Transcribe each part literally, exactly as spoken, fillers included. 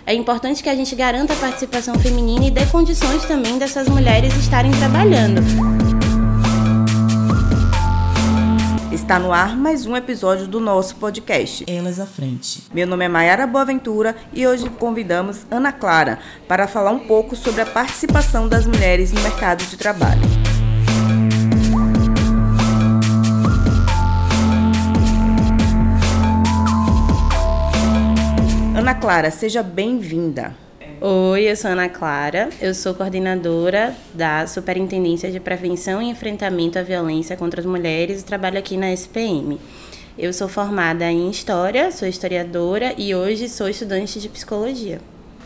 é importante que a gente garanta a participação feminina e dê condições também dessas mulheres estarem trabalhando. Está no ar mais um episódio do nosso podcast Elas à Frente. Meu nome é Mayara Boaventura e hoje convidamos Ana Clara para falar um pouco sobre a participação das mulheres no mercado de trabalho. Ana Clara, seja bem-vinda. Oi, eu sou Ana Clara, eu sou coordenadora da Superintendência de Prevenção e Enfrentamento à Violência contra as Mulheres e trabalho aqui na S P M. Eu sou formada em História, sou historiadora e hoje sou estudante de Psicologia.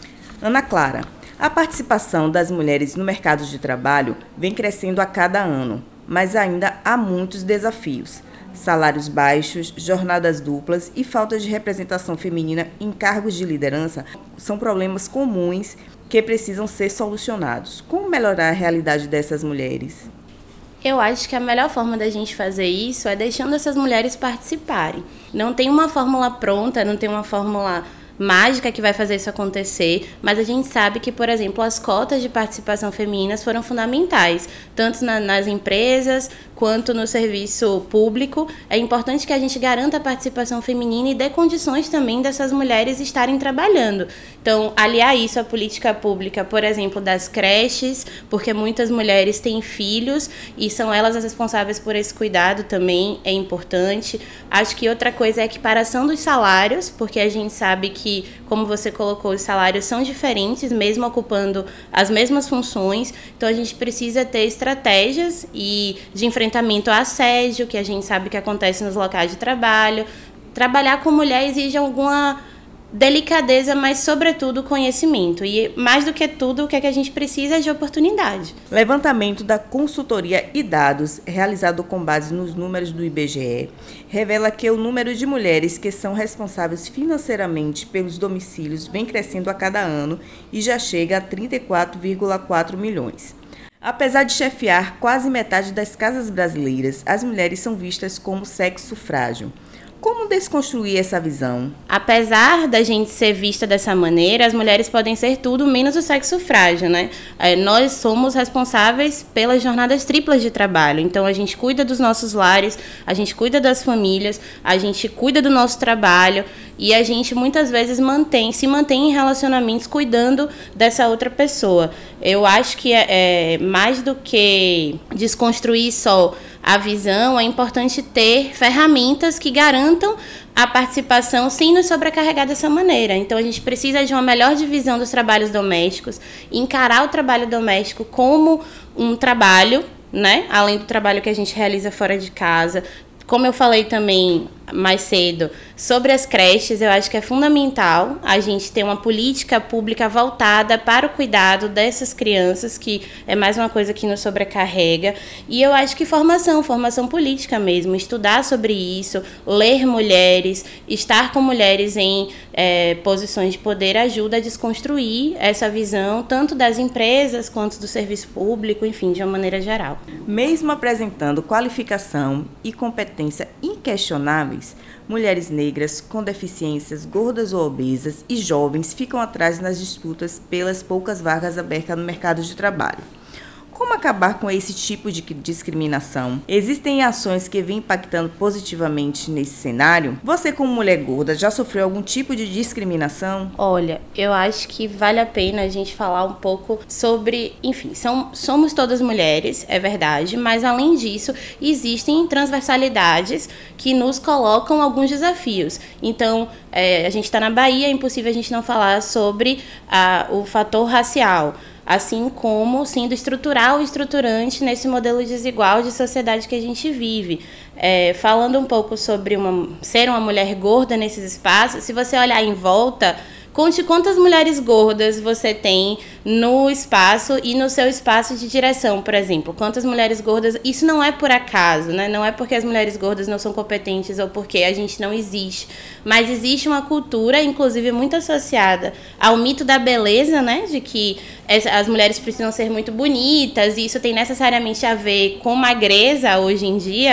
Ana Clara, a participação das mulheres no mercado de trabalho vem crescendo a cada ano, mas ainda há muitos desafios. Salários baixos, jornadas duplas e falta de representação feminina em cargos de liderança são problemas comuns que precisam ser solucionados. Como melhorar a realidade dessas mulheres? Eu acho que a melhor forma da gente fazer isso é deixando essas mulheres participarem. Não tem uma fórmula pronta, não tem uma fórmula mágica que vai fazer isso acontecer, mas a gente sabe que, por exemplo, as cotas de participação femininas foram fundamentais, tanto na, nas empresas quanto no serviço público. É importante que a gente garanta a participação feminina e dê condições também dessas mulheres estarem trabalhando. Então, aliar isso à política pública, por exemplo, das creches, porque muitas mulheres têm filhos e são elas as responsáveis por esse cuidado também, é importante. Acho que outra coisa é a equiparação dos salários, porque a gente sabe que que, como você colocou, os salários são diferentes, mesmo ocupando as mesmas funções. Então, a gente precisa ter estratégias e de enfrentamento ao assédio, que a gente sabe que acontece nos locais de trabalho. Trabalhar com mulher exige alguma delicadeza, mas, sobretudo, conhecimento. E, mais do que tudo, o que, é que a gente precisa é de oportunidade. Levantamento da consultoria e dados, realizado com base nos números do I B G E, revela que o número de mulheres que são responsáveis financeiramente pelos domicílios vem crescendo a cada ano e já chega a trinta e quatro vírgula quatro milhões. Apesar de chefiar quase metade das casas brasileiras, as mulheres são vistas como sexo frágil. Como desconstruir essa visão? Apesar da gente ser vista dessa maneira, as mulheres podem ser tudo menos o sexo frágil, né? É, nós somos responsáveis pelas jornadas triplas de trabalho. Então, a gente cuida dos nossos lares, a gente cuida das famílias, a gente cuida do nosso trabalho e a gente muitas vezes mantém, se mantém em relacionamentos cuidando dessa outra pessoa. Eu acho que é, é mais do que desconstruir só a visão, é importante ter ferramentas que garantam a participação sem nos sobrecarregar dessa maneira. Então, a gente precisa de uma melhor divisão dos trabalhos domésticos, encarar o trabalho doméstico como um trabalho, né? Além do trabalho que a gente realiza fora de casa. Como eu falei também mais cedo, sobre as creches, eu acho que é fundamental a gente ter uma política pública voltada para o cuidado dessas crianças, que é mais uma coisa que nos sobrecarrega. E eu acho que formação, formação política mesmo, estudar sobre isso, ler mulheres, estar com mulheres em é, posições de poder ajuda a desconstruir essa visão, tanto das empresas quanto do serviço público, enfim, de uma maneira geral. Mesmo apresentando qualificação e competência inquestionáveis, mulheres negras com deficiências, gordas ou obesas e jovens ficam atrás nas disputas pelas poucas vagas abertas no mercado de trabalho. Como acabar com esse tipo de discriminação? Existem ações que vêm impactando positivamente nesse cenário? Você, como mulher gorda, já sofreu algum tipo de discriminação? Olha, eu acho que vale a pena a gente falar um pouco sobre... Enfim, são, somos todas mulheres, é verdade, mas além disso, existem transversalidades que nos colocam alguns desafios. Então, é, a gente está na Bahia, é impossível a gente não falar sobre a, o fator racial, assim como sendo estrutural e estruturante nesse modelo desigual de sociedade que a gente vive. É, falando um pouco sobre uma, ser uma mulher gorda nesses espaços, se você olhar em volta, conte quantas mulheres gordas você tem no espaço e no seu espaço de direção, por exemplo. Quantas mulheres gordas... Isso não é por acaso, né? Não é porque as mulheres gordas não são competentes ou porque a gente não existe. Mas existe uma cultura, inclusive muito associada ao mito da beleza, né? De que as mulheres precisam ser muito bonitas e isso tem necessariamente a ver com magreza hoje em dia.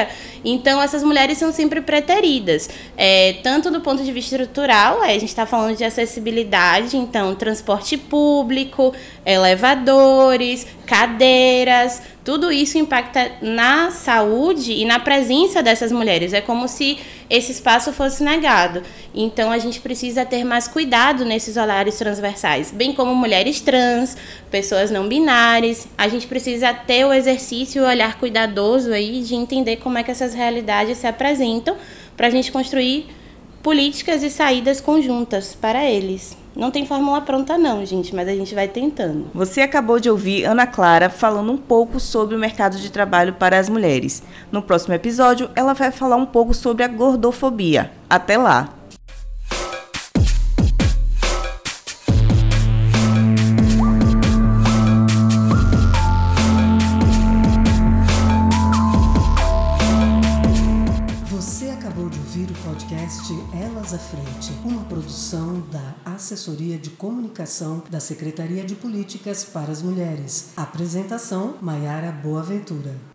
Então, essas mulheres são sempre preteridas, é, tanto do ponto de vista estrutural, é, a gente está falando de acessibilidade, então, transporte público, elevadores, cadeiras, tudo isso impacta na saúde e na presença dessas mulheres. É como se esse espaço fosse negado. Então, a gente precisa ter mais cuidado nesses olhares transversais, bem como mulheres trans, pessoas não binárias. A gente precisa ter o exercício e o olhar cuidadoso aí de entender como é que essas realidades se apresentam para a gente construir políticas e saídas conjuntas para eles. Não tem fórmula pronta não, gente, mas a gente vai tentando. Você acabou de ouvir Ana Clara falando um pouco sobre o mercado de trabalho para as mulheres. No próximo episódio, ela vai falar um pouco sobre a gordofobia. Até lá! Podcast Elas à Frente, uma produção da Assessoria de Comunicação da Secretaria de Políticas para as Mulheres. Apresentação: Maiara Boaventura.